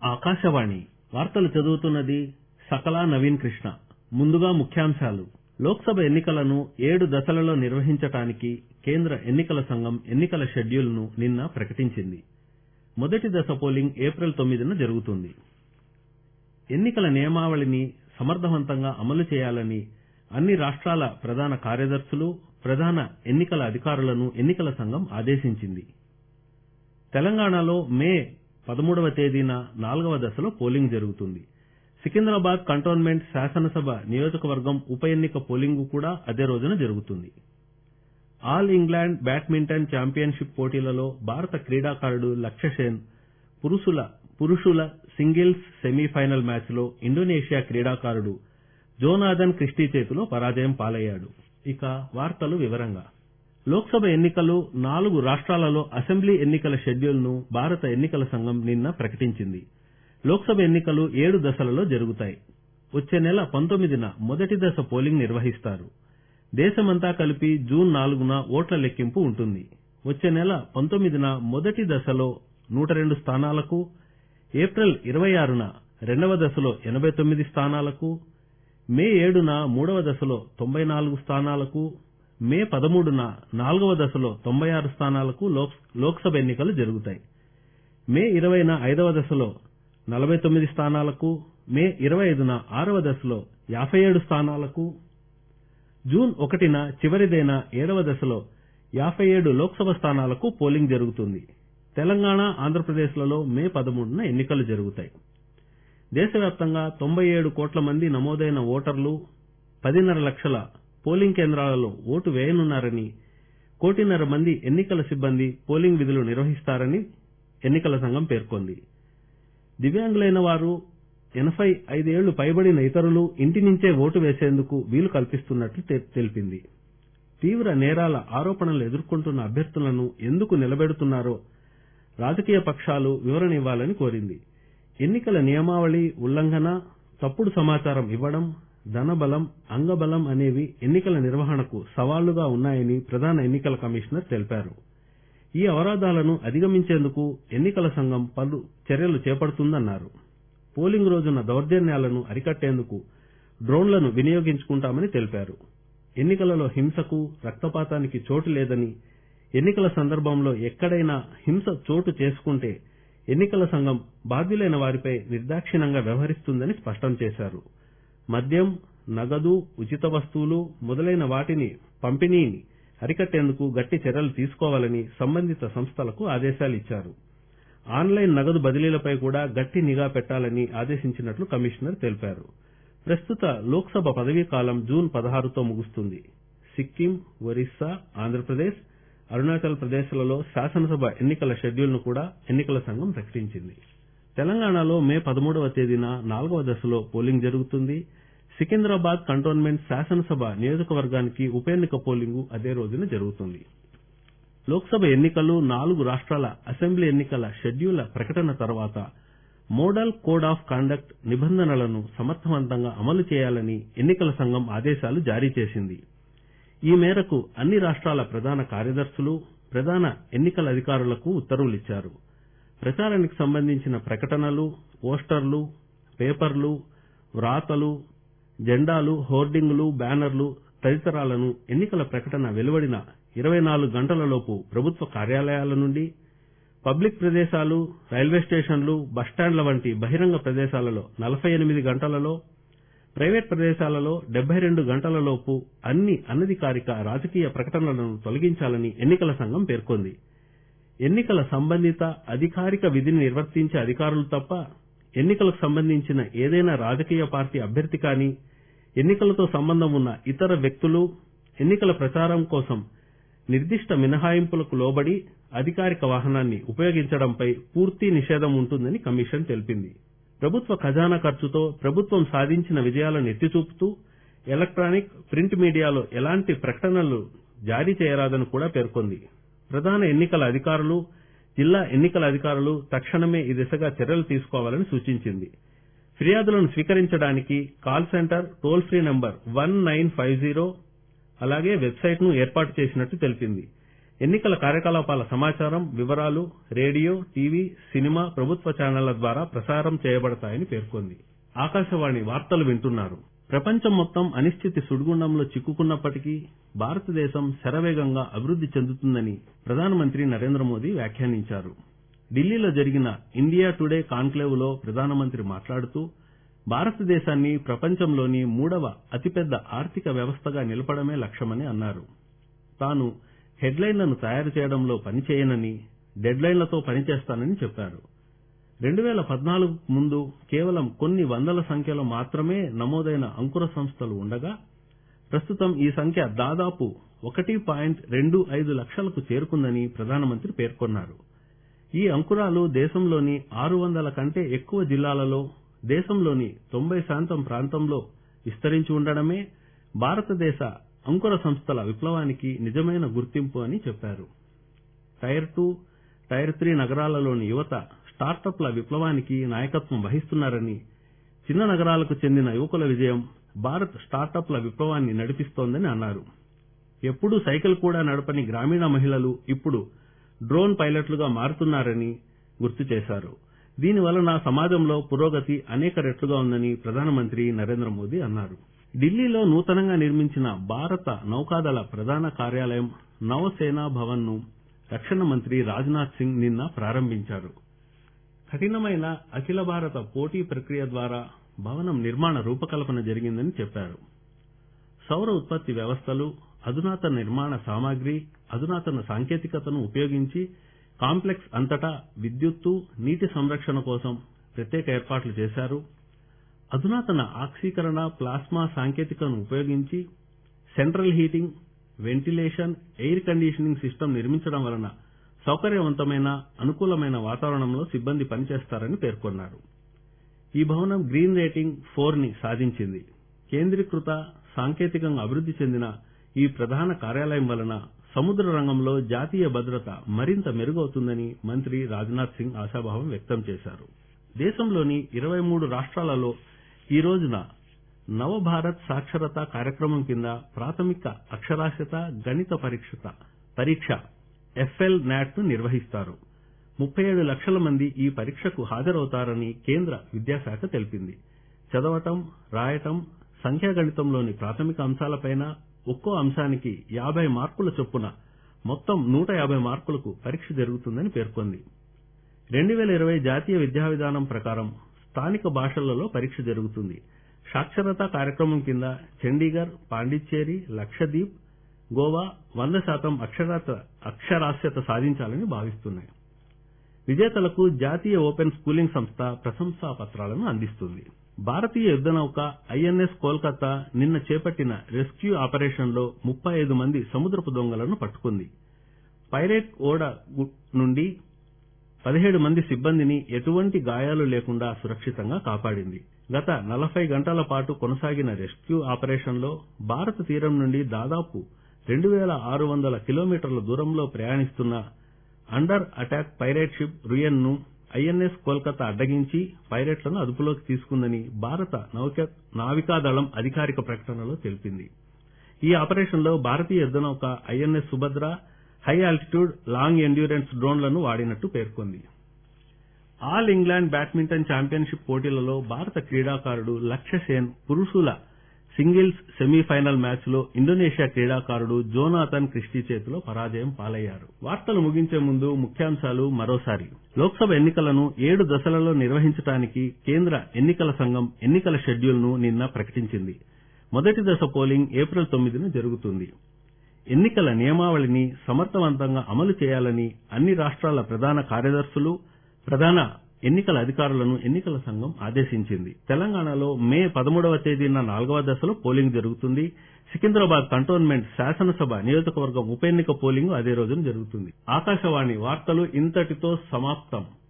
ఆకాశవాణి వార్తలు చదువుతున్నది సకలా నవీన్ కృష్ణ. ముందుగా ముఖ్యాంశాలు. లోక్సభ ఎన్నికలను 7 దశలలో నిర్వహించడానికి కేంద్ర ఎన్నికల సంఘం ఎన్నికల షెడ్యూల్ను నిన్న ప్రకటించింది. మొదటి దశ పోలింగ్ ఏప్రిల్ 9న జరుగుతుంది. ఎన్నికల నియమావళిని సమర్థవంతంగా అమలు చేయాలని అన్ని రాష్ట్రాల ప్రధాన కార్యదర్శులు, ప్రధాన ఎన్నికల అధికారులను ఎన్నికల సంఘం ఆదేశించింది. తెలంగాణలో మే 13వ తేదీన 4వ దశలో పోలింగ్ జరుగుతుంది. సికింద్రాబాద్ కంటోన్మెంట్ శాసనసభ నియోజకవర్గం ఉప ఎన్నిక పోలింగు కూడా అదే రోజున జరుగుతుంది. ఆల్ ఇంగ్లాండ్ బ్యాడ్మింటన్ ఛాంపియన్షిప్ పోటీలలో భారత క్రీడాకారుడు లక్ష్యసేన్ పురుషుల సింగిల్స్ సెమీఫైనల్ మ్యాచ్లో ఇండోనేషియా క్రీడాకారుడు జోనాథన్ క్రిస్టీ చేతిలో పరాజయం పాలయ్యాడు. ఇక వార్తలు వివరంగా. లోక్సభ ఎన్నికలు 4 రాష్ట్రాలలో అసెంబ్లీ ఎన్నికల షెడ్యూల్ను భారత ఎన్నికల సంఘం నిన్న ప్రకటించింది. లోక్సభ ఎన్నికలు 7 దశలలో జరుగుతాయి. వచ్చే నెల 19న మొదటి దశ పోలింగ్ నిర్వహిస్తారు. దేశమంతా కలిపి జూన్ 4న ఓట్ల లెక్కింపు ఉంటుంది. వచ్చే నెల 19న మొదటి దశలో 102 స్థానాలకు, ఏప్రిల్ 26న రెండవ దశలో 89 స్థానాలకు, మే 7న మూడవ దశలో 94 స్థానాలకు, మే 13న 4వ దశలో 96 స్థానాలకు లోక్సభ ఎన్నికలు జరుగుతాయి. మే 20న 5వ దశలో 49 స్థానాలకు, మే 25న 6వ దశలో 57 స్థానాలకు, జూన్ 1న చివరిదైన 7వ దశలో 57 లోక్సభ స్థానాలకు పోలింగ్ జరుగుతుంది. తెలంగాణ, ఆంధ్రప్రదేశ్లలో మే 13న ఎన్నికలు జరుగుతాయి. దేశవ్యాప్తంగా 97 కోట్ల మంది నమోదైన ఓటర్లు 10.5 లక్షల పోలింగ్ కేంద్రాలలో ఓటు వేయనున్నారని, 1.5 కోటి మంది ఎన్నికల సిబ్బంది పోలింగ్ విధులు నిర్వహిస్తారని ఎన్నికల సంఘం పేర్కొంది. దివ్యాంగులైన వారు, 85 ఏళ్లు పైబడిన ఇతరులు ఇంటి నుంచే ఓటు వేసేందుకు వీలు కల్పిస్తున్నట్లు తెలిపింది. తీవ్ర నేరాల ఆరోపణలు ఎదుర్కొంటున్న అభ్యర్థులను ఎందుకు నిలబెడుతున్నారో రాజకీయ పక్షాలు వివరణ ఇవ్వాలని కోరింది. ఎన్నికల నియమావళి ఉల్లంఘన, తప్పుడు సమాచారం ఇవ్వడం, ధనబలం, అంగబలం అనేవి ఎన్నికల నిర్వహణకు సవాళ్లుగా ఉన్నాయని ప్రధాన ఎన్నికల కమిషనర్ తెలిపారు. ఈ అవరోధాలను అధిగమించేందుకు ఎన్నికల సంఘం పలు చర్యలు చేపడుతుందన్నారు. పోలింగ్ రోజున దౌర్జన్యాలను అరికట్టేందుకు డ్రోన్లను వినియోగించుకుంటామని తెలిపారు. ఎన్నికలలో హింసకు, రక్తపాతానికి చోటు లేదని, ఎన్నికల సందర్భంలో ఎక్కడైనా హింస చోటు చేసుకుంటే ఎన్నికల సంఘం బాధ్యులైన వారిపై నిర్దాక్షిణ్యంగా వ్యవహరిస్తుందని స్పష్టం చేశారు. మద్యం, నగదు, ఉచిత వస్తువులు మొదలైన వాటిని పంపిణీని అరికట్టేందుకు గట్టి చర్యలు తీసుకోవాలని సంబంధిత సంస్థలకు ఆదేశాలిచ్చారు. ఆన్లైన్ నగదు బదిలీలపై కూడా గట్టి నిఘా పెట్టాలని ఆదేశించినట్లు కమిషనర్ తెలిపారు. ప్రస్తుత లోక్సభ పదవీకాలం జూన్ 16తో ముగుస్తుంది. సిక్కిం, ఒరిస్సా, ఆంధ్రప్రదేశ్, అరుణాచల్ ప్రదేశ్లలో శాసనసభ ఎన్నికల షెడ్యూల్ను కూడా ఎన్నికల సంఘం ప్రకటించింది. తెలంగాణలో మే 13వ తేదీన 4వ దశలో పోలింగ్ జరుగుతుంది. సికింద్రాబాద్ కంటోన్మెంట్ శాసనసభ నియోజకవర్గానికి ఉప ఎన్నిక పోలింగు అదే రోజున జరుగుతుంది. లోక్సభ ఎన్నికలు 4 రాష్ట్రాల అసెంబ్లీ ఎన్నికల షెడ్యూళ్ల ప్రకటన తర్వాత మోడల్ కోడ్ ఆఫ్ కండక్ట్ నిబంధనలను సమర్థవంతంగా అమలు చేయాలని ఎన్నికల సంఘం ఆదేశాలు జారీ చేసింది. ఈ మేరకు అన్ని రాష్ట్రాల ప్రధాన కార్యదర్శులు, ప్రధాన ఎన్నికల అధికారులకు ఉత్తర్వులిచ్చారు. ప్రచారానికి సంబంధించిన ప్రకటనలు, పోస్టర్లు, పేపర్లు, వ్రాతలు, జెండాలు, హోర్డింగులు, బ్యానర్లు తదితరాలను ఎన్నికల ప్రకటన వెలువడిన 24 గంటలలోపు ప్రభుత్వ కార్యాలయాల నుండి, పబ్లిక్ ప్రదేశాలు, రైల్వే స్టేషన్లు, బస్టాండ్ల వంటి బహిరంగ ప్రదేశాలలో 48 గంటలలో, ప్రైవేట్ ప్రదేశాలలో 72 గంటలలోపు అన్ని అనధికారిక రాజకీయ ప్రకటనలను తొలగించాలని ఎన్నికల సంఘం పేర్కొంది. ఎన్నికల సంబంధిత అధికారిక విధిని నిర్వర్తించే అధికారులు తప్ప ఎన్నికలకు సంబంధించిన ఏదైనా రాజకీయ పార్టీ అభ్యర్థి కానీ, ఎన్నికలతో సంబంధం ఉన్న ఇతర వ్యక్తులు ఎన్నికల ప్రచారం కోసం నిర్దిష్ట మినహాయింపులకు లోబడి అధికారిక వాహనాన్ని ఉపయోగించడంపై పూర్తి నిషేధం ఉంటుందని కమిషన్ తెలిపింది. ప్రభుత్వ ఖజానా ఖర్చుతో ప్రభుత్వం సాధించిన విజయాలను ఎత్తిచూపుతూ ఎలక్ట్రానిక్, ప్రింట్ మీడియాలో ఎలాంటి ప్రకటనలు జారీ చేయరాదని కూడా పేర్కొంది. ప్రధాన ఎన్నికల అధికారులు, జిల్లా ఎన్నికల అధికారులు తక్షణమే ఈ దిశగా చర్యలు తీసుకోవాలని సూచించింది. ఫిర్యాదులను స్వీకరించడానికి call centre, toll free number 1950 అలాగే వెబ్సైట్ను ఏర్పాటు చేసినట్టు తెలిపింది. ఎన్నికల కార్యకలాపాల సమాచారం, వివరాలు రేడియో, టీవీ, సినిమా, ప్రభుత్వ ఛానళ్ల ద్వారా ప్రసారం చేయబడతాయని పేర్కొంది. ఆకాశవాణి వార్తలు వింటున్నారు. ప్రపంచం మొత్తం అనిశ్చితి సుడిగుండంలో చిక్కుకున్నప్పటికీ భారతదేశం శరవేగంగా అభివృద్ది చెందుతుందని ప్రధానమంత్రి నరేంద్ర మోదీ వ్యాఖ్యానించారు. ఢిల్లీలో జరిగిన ఇండియా టుడే కాన్క్లేవ్ లో ప్రధానమంత్రి మాట్లాడుతూ భారతదేశాన్ని ప్రపంచంలోని 3వ అతిపెద్ద ఆర్థిక వ్యవస్థగా నిలపడమే లక్ష్యమని అన్నారు. తాను హెడ్లైన్లను తయారు చేయడంలో పనిచేయనని, డెడ్లైన్లతో పనిచేస్తానని చెప్పారు. 2014 ముందు కేవలం కొన్ని వందల సంఖ్యలో మాత్రమే నమోదైన అంకుర సంస్థలు ఉండగా ప్రస్తుతం ఈ సంఖ్య దాదాపు 1.25 లక్షలకు చేరుకుందని ప్రధానమంత్రి పేర్కొన్నారు. ఈ అంకురాలు దేశంలోని 600 కంటే ఎక్కువ జిల్లాలలో దేశంలోని 90% ప్రాంతంలో విస్తరించి ఉండడమే భారతదేశ అంకుర సంస్థల విప్లవానికి నిజమైన గుర్తింపు అని చెప్పారు. టైర్ 2, టైర్ 3 నగరాలలోని యువత స్టార్టప్ల విప్లవానికి నాయకత్వం వహిస్తున్నారని, చిన్న నగరాలకు చెందిన యువకుల విజయం భారత్ స్టార్టప్ల విప్లవాన్ని నడిపిస్తోందని అన్నారు. ఎప్పుడూ సైకిల్ కూడా నడపని గ్రామీణ మహిళలు ఇప్పుడు డ్రోన్ పైలట్లుగా మారుతున్నారని గుర్తు చేశారు. దీనివలన సమాజంలో పురోగతి అనేక రెట్లుగా ఉందని ప్రధానమంత్రి నరేంద్ర మోదీ అన్నారు. ఢిల్లీలో నూతనంగా నిర్మించిన భారత నౌకాదళ ప్రధాన కార్యాలయం నవసేనా భవన్ ను రక్షణ మంత్రి రాజ్నాథ్ సింగ్ నిన్న ప్రారంభించారు. కఠినమైన అఖిల భారత పోటీ ప్రక్రియ ద్వారా భవనం నిర్మాణ రూపకల్పన జరిగిందని చెప్పారు. సౌర ఉత్పత్తి వ్యవస్థలు, అధునాతన నిర్మాణ సామాగ్రి, అధునాతన సాంకేతికతను ఉపయోగించి కాంప్లెక్స్ అంతటా విద్యుత్తు, నీటి సంరక్షణ కోసం ప్రత్యేక ఏర్పాట్లు చేశారు. అధునాతన ఆక్సీకరణ, ప్లాస్మా సాంకేతికతను ఉపయోగించి central heating, ventilation, air conditioning system నిర్మించడం వలన సౌకర్యవంతమైన, అనుకూలమైన వాతావరణంలో సిబ్బంది పనిచేస్తారని పేర్కొన్నారు. ఈ భవనం గ్రీన్ రేటింగ్ 4 ని సాధించింది. కేంద్రీకృత, సాంకేతికంగా అభివృద్ది చెందిన ఈ ప్రధాన కార్యాలయం వలన సముద్ర రంగంలో జాతీయ భద్రత మరింత మెరుగవుతుందని మంత్రి రాజ్నాథ్ సింగ్ ఆశాభావం వ్యక్తం చేశారు. దేశంలోని 23 రాష్ట్రాలలో ఈ రోజున నవభారత్ సాక్షరతా కార్యక్రమం కింద ప్రాథమిక అక్షరాస్యత గణిత పరీక్ష FL NAT ను నిర్వహిస్తారు. 37 లక్షల మంది ఈ పరీక్షకు హాజరవుతారని కేంద్ర విద్యాశాఖ తెలిపింది. చదవటం, రాయటం, సంఖ్యాగణితంలోని ప్రాథమిక అంశాలపైన ఒక్కో అంశానికి 50 మార్కుల చొప్పున మొత్తం 150 మార్కులకు పరీక్ష జరుగుతుందని పేర్కొంది. 2020 జాతీయ విద్యా విధానం ప్రకారం స్థానిక భాషలలో పరీక్ష జరుగుతుంది. సాక్షరతా కార్యక్రమం కింద చండీగఢ్, పాండిచ్చేరి, లక్షద్వీప్, గోవా 100% అక్షరాస్యత సాధించాలని భావిస్తున్నాయి. విజేతలకు జాతీయ ఓపెన్ స్కూలింగ్ సంస్థ ప్రశంసా పత్రాలను అందిస్తుంది. భారతీయ యుద్ద నౌక INS కోల్కతా నిన్న చేపట్టిన రెస్క్యూ ఆపరేషన్లో 35 మంది సముద్రపు దొంగలను పట్టుకుంది. పైరేట్ ఓడ నుండి 17 మంది సిబ్బందిని ఎటువంటి గాయాలు లేకుండా సురక్షితంగా కాపాడింది. గత 40 గంటల పాటు కొనసాగిన రెస్క్యూ ఆపరేషన్లో భారత తీరం నుండి దాదాపు 2600 కిలోమీటర్ల దూరంలో ప్రయాణిస్తున్న under attack pirate ship Ruen ను INS కోల్కతా అడ్డగించి పైరేట్లను అదుపులోకి తీసుకుందని భారత నావికాదళం అధికారిక ప్రకటనలో తెలిపింది. ఈ ఆపరేషన్లో భారతీయ యుద్ద నౌక INS Subhadra high altitude long endurance డ్రోన్లను వాడినట్టు పేర్కొంది. ఆల్ ఇంగ్లాండ్ బ్యాడ్మింటన్ ఛాంపియన్షిప్ పోటీలలో భారత క్రీడాకారుడు లక్ష్య సేన్ పురుషుల సింగిల్స్ సెమీఫైనల్ మ్యాచ్లో ఇండోనేషియా క్రీడాకారుడు జోనాథన్ క్రిస్టీ చేతిలో పరాజయం పాలయ్యారు. వార్తలు ముగించే ముందు ముఖ్యాంశాలు మరోసారి. లోక్సభ ఎన్నికలను 7 దశలలో నిర్వహించడానికి కేంద్ర ఎన్నికల సంఘం ఎన్నికల షెడ్యూల్ను నిన్న ప్రకటించింది. మొదటి దశ పోలింగ్ ఏప్రిల్ 9న జరుగుతుంది. ఎన్నికల నియమావళిని సమర్థవంతంగా అమలు చేయాలని అన్ని రాష్ట్రాల ప్రధాన కార్యదర్శులు, ప్రధాన ఎన్నికల అధికారులను ఎన్నికల సంఘం ఆదేశించింది. తెలంగాణలో మే 13వ తేదీన 4వ దశలో పోలింగ్ జరుగుతుంది. సికింద్రాబాద్ కంటోన్మెంట్ శాసనసభ నియోజకవర్గం ఉప ఎన్నిక పోలింగ్ అదే రోజున జరుగుతుంది. ఆకాశవాణి వార్తలు ఇంతటితో సమాప్తం.